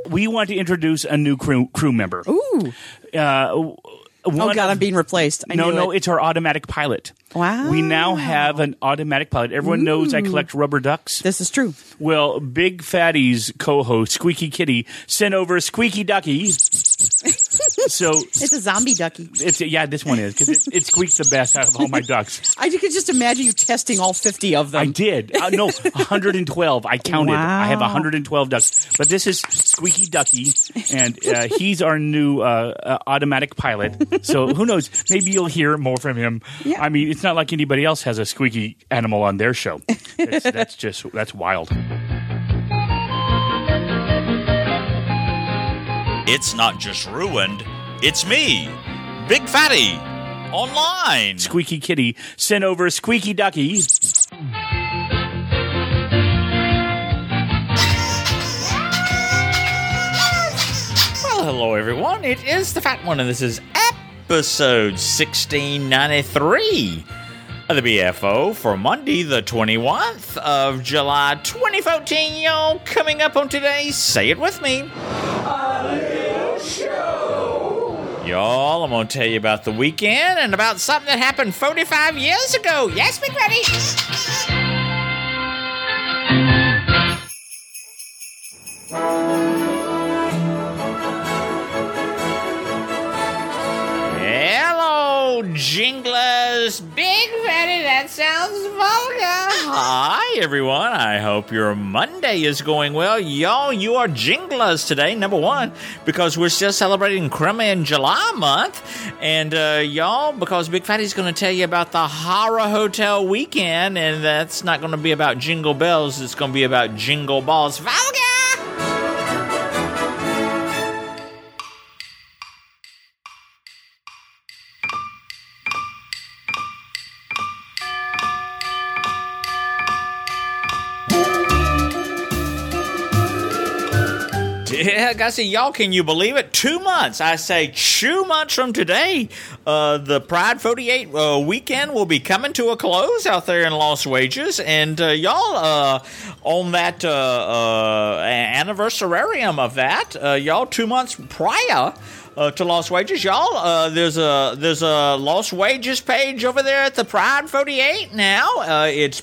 We want to introduce a new crew member. Ooh. Oh, God, I'm being replaced. No, it's our automatic pilot. Wow. We now have an automatic pilot. Everyone knows I collect rubber ducks. This is true. Well, Big Fatty's co-host, Squeaky Kitty, sent over Squeaky Ducky. So it's a zombie ducky. This one is, because it squeaks the best out of all my ducks. I could just imagine you testing all 50 of them. I did. No, 112. I counted. Wow. I have 112 ducks. But this is Squeaky Ducky, and he's our new automatic pilot. So who knows? Maybe you'll hear more from him. Yeah. I mean, it's not like anybody else has a squeaky animal on their show. That's wild. It's not just ruined, it's me, Big Fatty, online. Squeaky Kitty sent over Squeaky Ducky. Well, hello everyone, it is the Fat One, and this is episode 1693 of the BFO for Monday, the 21st of July, 2014. Y'all, coming up on today's Say It With Me. Show. Y'all, I'm going to tell you about the weekend and about something that happened 45 years ago. Yes, Big Ready? Hello, jinglers. Big Ready, that sounds vulgar. Hi, everyone. I hope your Monday is going well. Y'all, you are jinglers today, number one, because we're still celebrating Crema in July month. And, y'all, because Big Fatty's going to tell you about the Horror Hotel weekend, and that's not going to be about jingle bells. It's going to be about jingle balls. Vulgar! Yeah, guys, y'all, can you believe it? 2 months. I say 2 months from today, the Pride 48 weekend will be coming to a close out there in Las Vegas. And y'all, on that anniversarium of that, y'all, 2 months prior to Las Vegas, y'all, there's a Las Vegas page over there at the Pride 48 now. It's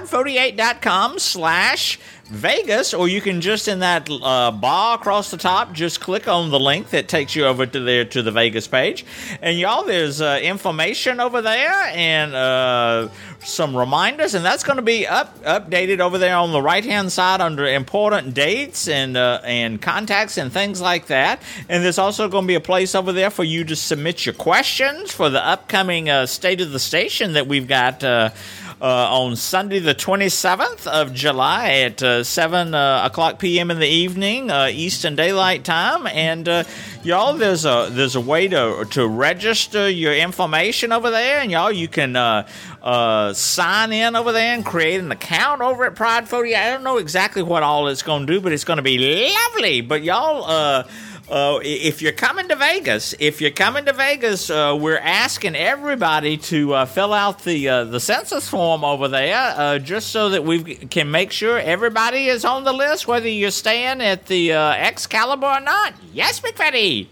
pride48.com/Vegas, or you can just in that bar across the top, just click on the link that takes you over to the Vegas page. And y'all, there's information over there and some reminders, and that's going to be updated over there on the right-hand side under important dates and contacts and things like that. And there's also going to be a place over there for you to submit your questions for the upcoming State of the Station that we've got on Sunday the 27th of July at 7 o'clock p.m. in the evening, Eastern Daylight Time. And y'all, there's a way to register your information over there, and y'all, you can sign in over there and create an account over at Pride 48. I don't know exactly what all it's going to do, but it's going to be lovely. But y'all, if you're coming to Vegas, we're asking everybody to fill out the census form over there, just so that we can make sure everybody is on the list, whether you're staying at the Excalibur or not. Yes, Big Fatty.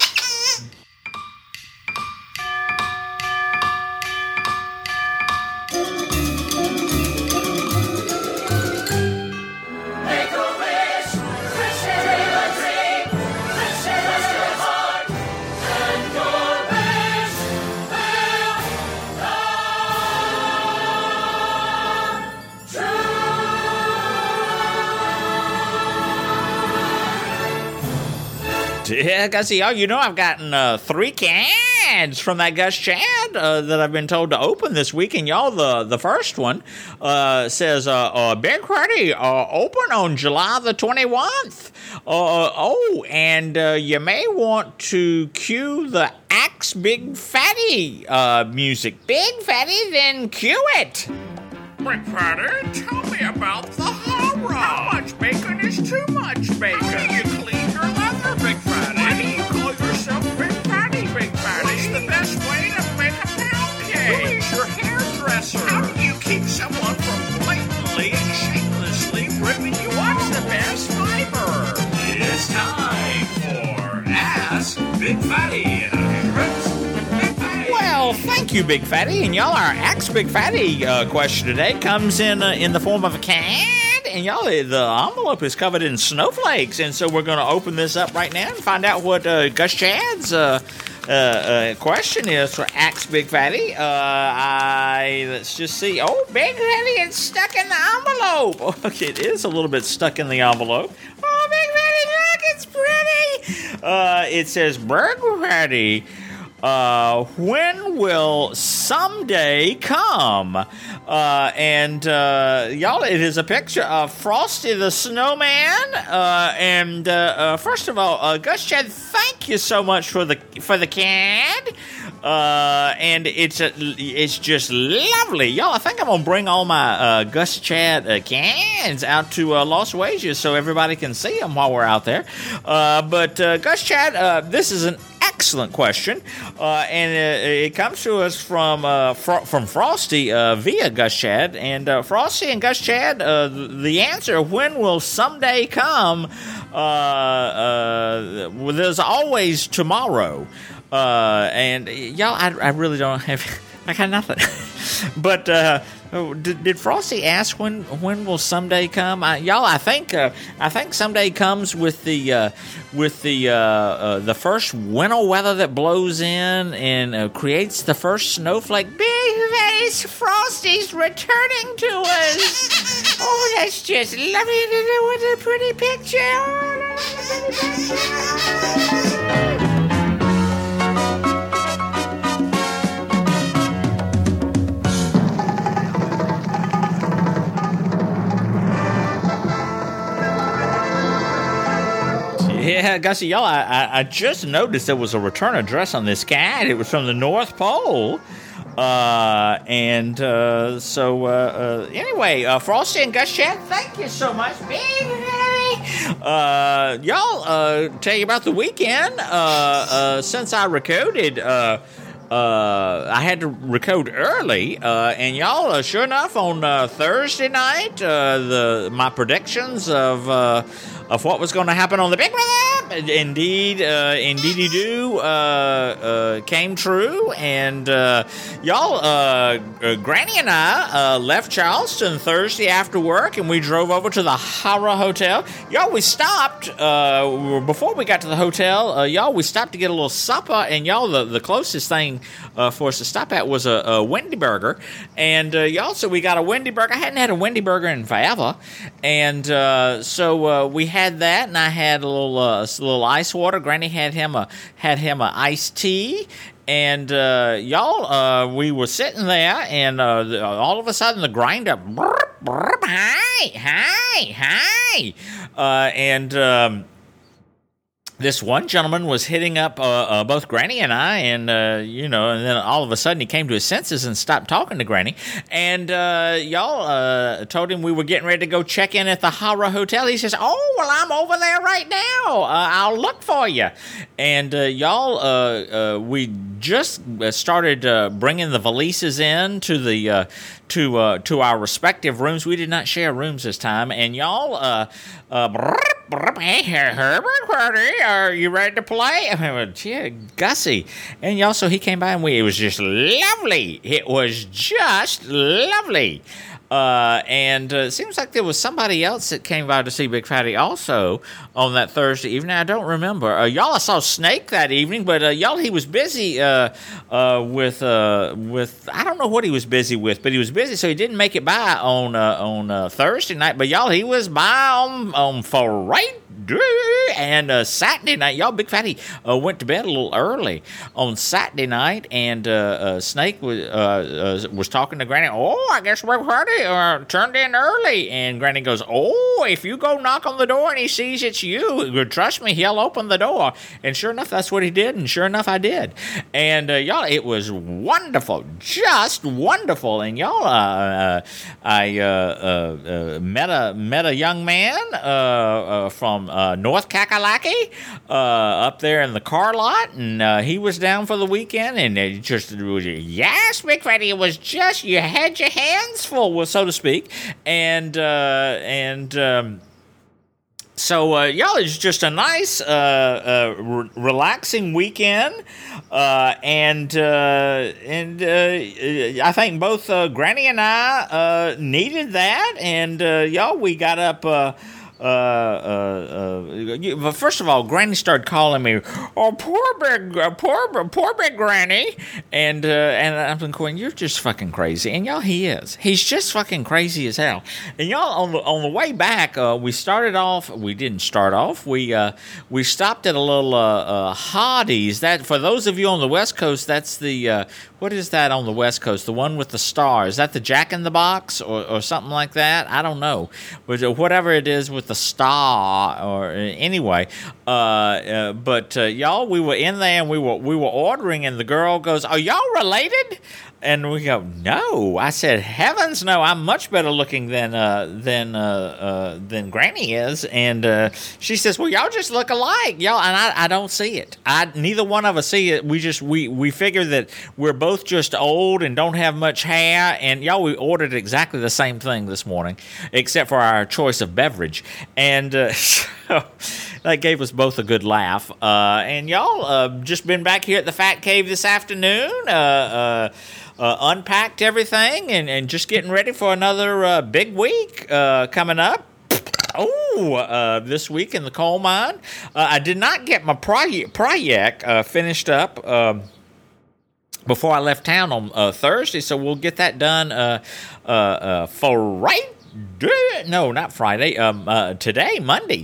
Yeah, guys, y'all, you know I've gotten 3 cans from that Gus Chad that I've been told to open this week. And y'all, the first one says, Big Fatty, open on July the 21st. And you may want to cue the Axe Big Fatty music. Big Fatty, then cue it. Big Fatty, tell me about the horror. How much bacon is too much bacon? How do you clean your leather, Big Fatty? Why do you call yourself Big Fatty, Big Fatty? What's the best way to make a pound cake? Who is your hairdresser? How do you keep someone from blatantly and shamelessly ripping you off? What's the best fiber? It's time Big Fatty. Well, thank you, Big Fatty. And y'all, our Axe Big Fatty question today comes in the form of a can. And y'all, the envelope is covered in snowflakes. And so we're going to open this up right now and find out what Gus Chad's question is for Axe Big Fatty. Let's just see. Oh, Big Fatty, it's stuck in the envelope. Okay, it is a little bit stuck in the envelope. Oh, Big Fatty, look, it's pretty. It says, Big Fatty, when will someday come? Y'all, it is a picture of Frosty the Snowman. First of all, Gus Chad, thank you so much for the can. And it's just lovely, y'all. I think I'm gonna bring all my Gus Chad cans out to Las Vegas so everybody can see them while we're out there. But Gus Chad, this is an excellent question, and it comes to us from Frosty via Gus Chad. And Frosty and Gus Chad, the answer, when will someday come? There's always tomorrow. And y'all, I really don't have. I got nothing. But did Frosty ask when will someday come? Y'all, I think someday comes with the first winter weather that blows in and creates the first snowflake. Big face, Frosty's returning to us. Oh, that's just lovely. What a pretty picture. Yeah, Gussie, y'all, I just noticed there was a return address on this cat. It was from the North Pole. Anyway, Frosty and Gus Chad, thank you so much. Y'all, tell you about the weekend. Since I recorded, I had to record early, and y'all, sure enough, on Thursday night, my predictions of what was going to happen on the Big Brother, came true. And y'all, Granny and I left Charleston Thursday after work, and we drove over to the Hara Hotel. Y'all, we stopped before we got to the hotel. Y'all, we stopped to get a little supper, and y'all, the closest thing for us to stop at was a Wendy Burger. And y'all, so we got a Wendy Burger. I hadn't had a Wendy Burger in forever, and so we had that, and I had a little ice water. Granny had him a iced tea. And y'all, we were sitting there, and all of a sudden the grinder, burp, burp, hi, and this one gentleman was hitting up both Granny and I, and then all of a sudden he came to his senses and stopped talking to Granny. And y'all told him we were getting ready to go check in at the Hara Hotel. He says, "Oh, well, I'm over there right now. I'll look for you." And y'all, we just started bringing the valises in to the to our respective rooms. We did not share rooms this time. And y'all, hey, Herbert, are you ready to play? I went, yeah, Gussie. And y'all, so he came by, and it was just lovely. It was just lovely. And it seems like there was somebody else that came by to see Big Fatty also on that Thursday evening. I don't remember. Y'all, I saw Snake that evening, but y'all, he was busy with I don't know what he was busy with, but he was busy, so he didn't make it by on Thursday night. But y'all, he was by on Friday and Saturday night. Y'all, Big Fatty went to bed a little early on Saturday night, and Snake was talking to Granny. Oh, I guess Big Fatty turned in early. And Granny goes, "Oh, if you go knock on the door and he sees it's you, trust me, he'll open the door." And sure enough, that's what he did. And sure enough, I did. And y'all, it was wonderful, just wonderful. And y'all, I met a young man from North Kakalaki up there in the car lot, and he was down for the weekend. And it just was, yes, Big Fatty, it was just, you had your hands full, so to speak. And So, y'all, it's just a nice, relaxing weekend, and I think both Granny and I needed that, and y'all, we got up. But first of all, Granny started calling me, "Oh, poor big Granny," and I've been going, "You're just fucking crazy." And y'all, he is. He's just fucking crazy as hell. And y'all, on the way back, we started off. We didn't start off. We stopped at a little Hardee's. That, for those of you on the West Coast, that's the what is that on the West Coast? The one with the star. Is that the Jack in the Box or something like that? I don't know. But whatever it is with the star, or anyway. But y'all, we were in there and we were ordering, and the girl goes, "Are y'all related?" And we go, "No." I said, "Heavens, no! I'm much better looking than Granny is." And she says, "Well, y'all just look alike, y'all." And I don't see it. Neither one of us see it. We figure that we're both just old and don't have much hair. And y'all, we ordered exactly the same thing this morning, except for our choice of beverage. And so that gave us both a good laugh. And y'all, just been back here at the Fat Cave this afternoon. Unpacked everything and just getting ready for another big week coming up. This week in the coal mine. I did not get my project finished up before I left town on Thursday, so we'll get that done for no, not Friday. Today, Monday.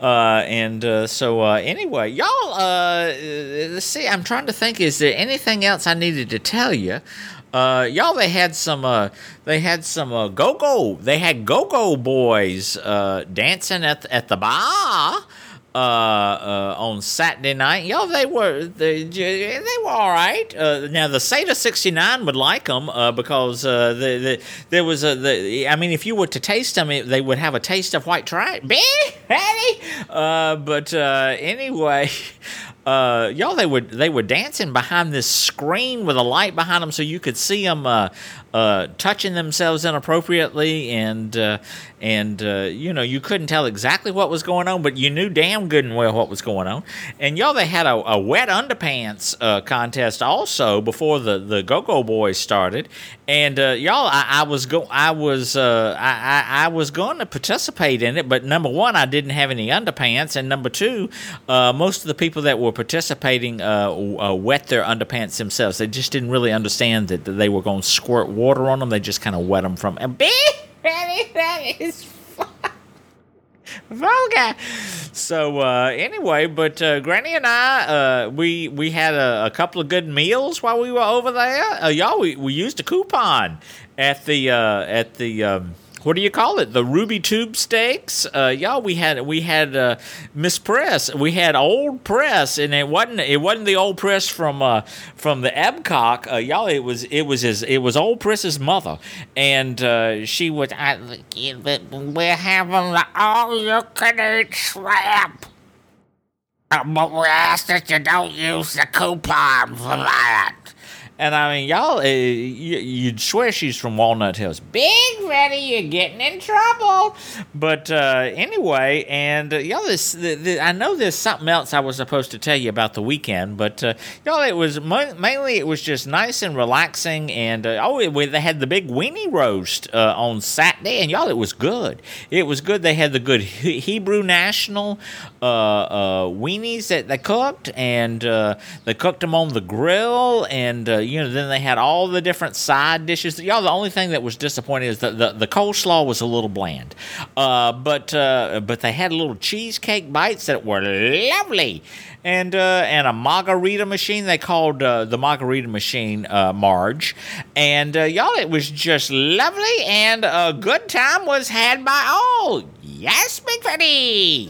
Anyway, y'all, let's see. I'm trying to think. Is there anything else I needed to tell you? Y'all, they had some go-go. They had go-go boys dancing at the bar on Saturday night. Y'all, they were all right. Now the Seda 69 would like them because there was I mean, if you were to taste them, they would have a taste of white trash. But anyway. Y'all, they were dancing behind this screen with a light behind them, so you could see them touching themselves inappropriately, and you couldn't tell exactly what was going on, but you knew damn good and well what was going on. And y'all, they had a wet underpants contest also before the Go-Go Boys started. And y'all, I was going to participate in it, but number one, I didn't have any underpants, and number two, most of the people that were participating wet their underpants themselves. They just didn't really understand that they were going to squirt water on them. They just kind of wet them from. That is vulgar. So anyway, but Granny and I, we had a couple of good meals while we were over there. Y'all, we used a coupon at the what do you call it? The Ruby Tube Steaks. Y'all, we had Miss Press. We had Old Press, and it wasn't the Old Press from the Ebcock. Y'all, it was Old Press's mother, and she was. We're having the all-you-can-eat slap, but we ask that you don't use the coupon for that. And I mean, y'all, you'd swear she's from Walnut Hills. Big Reddy, you're getting in trouble. But anyway, and y'all, I know there's something else I was supposed to tell you about the weekend, but y'all, it was mainly it was just nice and relaxing. And they had the big weenie roast on Saturday, and y'all, it was good. It was good. They had the good Hebrew National weenies that they cooked, and they cooked them on the grill, and then they had all the different side dishes. Y'all, the only thing that was disappointing is that the coleslaw was a little bland. But they had little cheesecake bites that were lovely. And a margarita machine. They called the margarita machine Marge. And y'all, it was just lovely, and a good time was had by all. Yes, Big Fatty!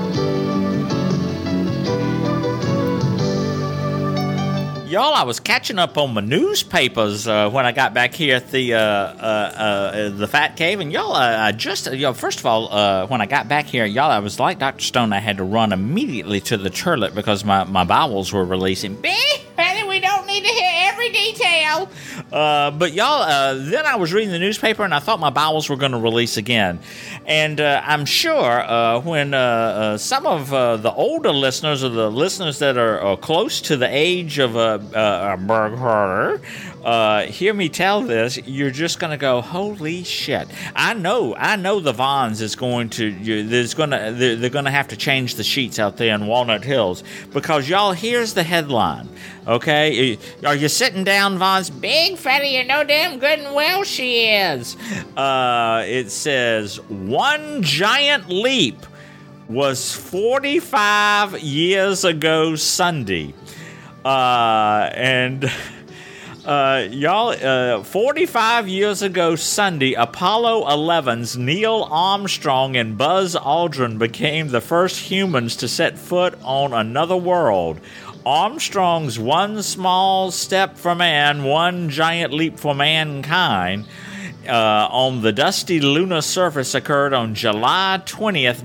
Y'all, I was catching up on my newspapers when I got back here at the Fat Cave, and y'all, first of all, when I got back here, y'all, I was like Dr. Stone. I had to run immediately to the toilet because my bowels were releasing. Honey, we don't need to hear every detail. hell. But y'all, then I was reading the newspaper and I thought my bowels were going to release again. And I'm sure when some of the older listeners or the listeners that are close to the age of Berghardt hear me tell this, you're just going to go, holy shit. I know the Vons is going to, they're going to have to change the sheets out there in Walnut Hills, because y'all, here's the headline. Okay, are you sitting down, Vons? Big Fatty, you know damn good and well she is. It says, one giant leap was 45 years ago Sunday. Y'all, 45 years ago Sunday, Apollo 11's Neil Armstrong and Buzz Aldrin became the first humans to set foot on another world. Armstrong's one small step for man, one giant leap for mankind on the dusty lunar surface occurred on July 20th,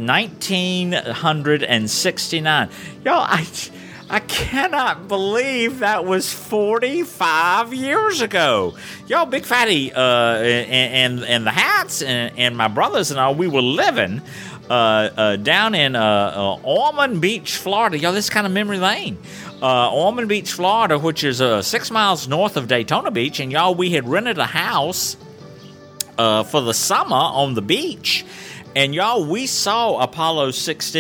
1969. Y'all, I cannot believe that was 45 years ago. Y'all, Big Fatty and the Hats and my brothers and all, we were living down in Ormond Beach, Florida. Y'all, this is kind of memory lane. Ormond Beach, Florida, which is 6 miles north of Daytona Beach. And y'all, we had rented a house for the summer on the beach. And y'all, we saw Apollo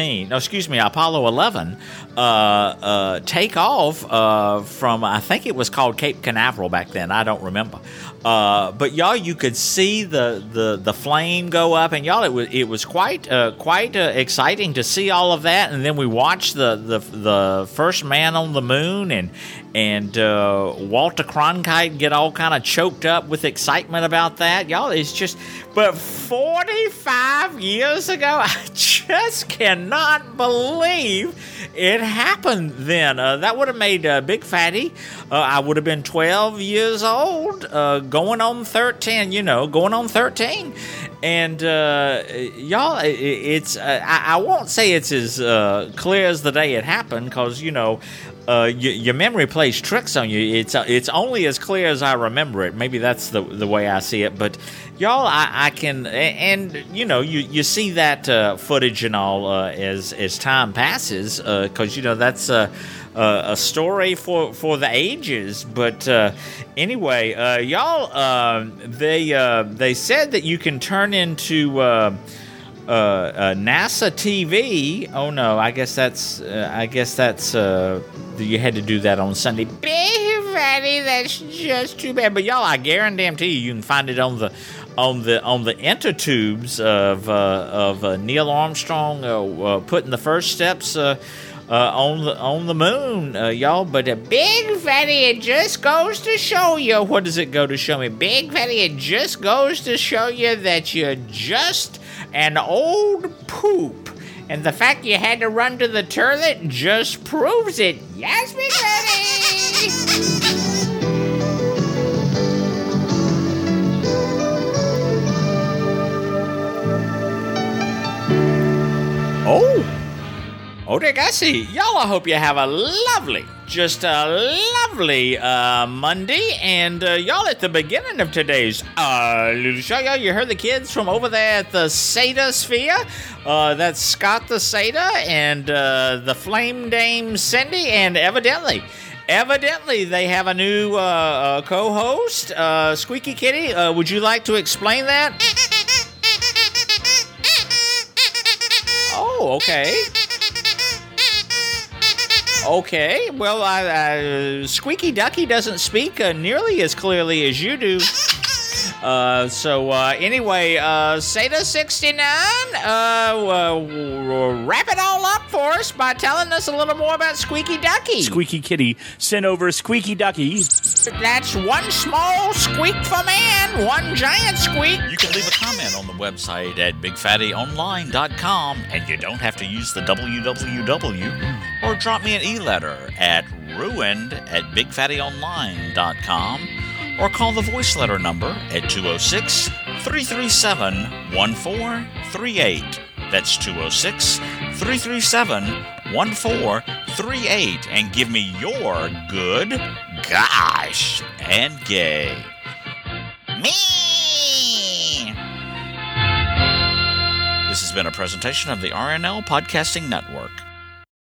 11 take off from, I think it was called Cape Canaveral back then. I don't remember. But y'all, you could see the flame go up, and y'all, it was quite exciting to see all of that. And then we watched the first man on the moon, and Walter Cronkite get all kind of choked up with excitement about that. Y'all, it's just, but 45 years ago, I just cannot believe it happened then. That would have made Big Fatty, I would have been 12 years old, going on 13, going on 13. And y'all, it's I won't say it's as clear as the day it happened, because your memory plays tricks on you. It's only as clear as I remember it. Maybe that's the way I see it. But y'all, I can, and you see that footage and all as time passes, because that's a story for the ages. But anyway, y'all, they said that you can turn into NASA TV. Oh no, I guess that's you had to do that on Sunday. Big Fatty, that's just too bad. But y'all, I guarantee you can find it on the intertubes of Neil Armstrong putting the first steps on the moon, y'all. But Big Fatty, it just goes to show you. What does it go to show me? Big Fatty, it just goes to show you that you're just an old poop. And the fact you had to run to the toilet just proves it. Yes, Big Fatty! Oh, Gussie, y'all, I hope you have a lovely Monday. And y'all, at the beginning of today's little show, y'all, you heard the kids from over there at the Sata Sphere. That's Scott the Sata and the Flame Dame Cindy, and evidently they have a new co-host, Squeaky Kitty. Would you like to explain that? Oh, okay. Okay, well, Squeaky Ducky doesn't speak nearly as clearly as you do. Anyway, Sata 69, wrap it all up for us by telling us a little more about Squeaky Ducky. Squeaky Kitty sent over Squeaky Ducky. That's one small squeak for man, one giant squeak. You can leave a comment on the website at BigFattyOnline.com, and you don't have to use the www, or drop me an e-letter at ruined@BigFattyOnline.com, or call the voice letter number at 206-337-1438. That's 206-337-1438. And give me your good gosh, and gay. Me! This has been a presentation of the RNL Podcasting Network.